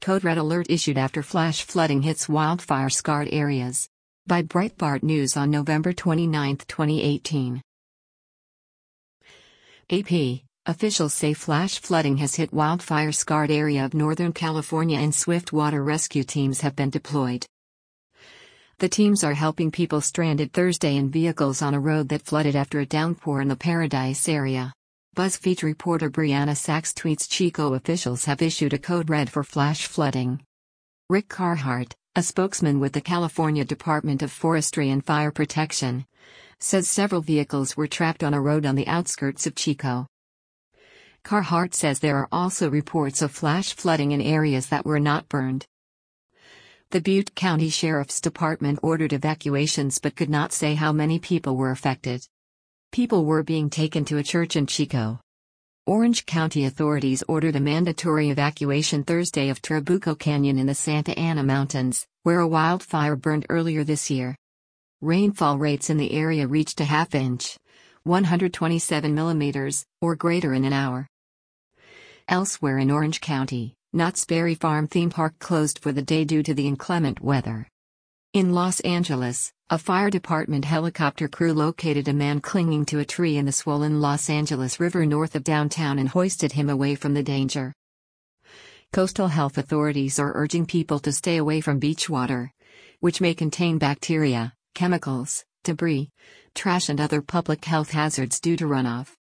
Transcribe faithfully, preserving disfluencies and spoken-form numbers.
Code red alert issued after flash flooding hits wildfire-scarred areas. By Breitbart News on November twenty-ninth, twenty eighteen. A P. Officials say flash flooding has hit wildfire-scarred area of Northern California and swift water rescue teams have been deployed. The teams are helping people stranded Thursday in vehicles on a road that flooded after a downpour in the Paradise area. BuzzFeed reporter Brianna Sachs tweets Chico officials have issued a code red for flash flooding. Rick Carhart, a spokesman with the California Department of Forestry and Fire Protection, says several vehicles were trapped on a road on the outskirts of Chico. Carhart says there are also reports of flash flooding in areas that were not burned. The Butte County Sheriff's Department ordered evacuations but could not say how many people were affected. People were being taken to a church in Chico. Orange County authorities ordered a mandatory evacuation Thursday of Trabuco Canyon in the Santa Ana Mountains, where a wildfire burned earlier this year. Rainfall rates in the area reached a half inch, one hundred twenty-seven millimeters, or greater in an hour. Elsewhere in Orange County, Knott's Berry Farm theme park closed for the day due to the inclement weather. In Los Angeles, a fire department helicopter crew located a man clinging to a tree in the swollen Los Angeles River north of downtown and hoisted him away from the danger. Coastal health authorities are urging people to stay away from beach water, which may contain bacteria, chemicals, debris, trash and other public health hazards due to runoff.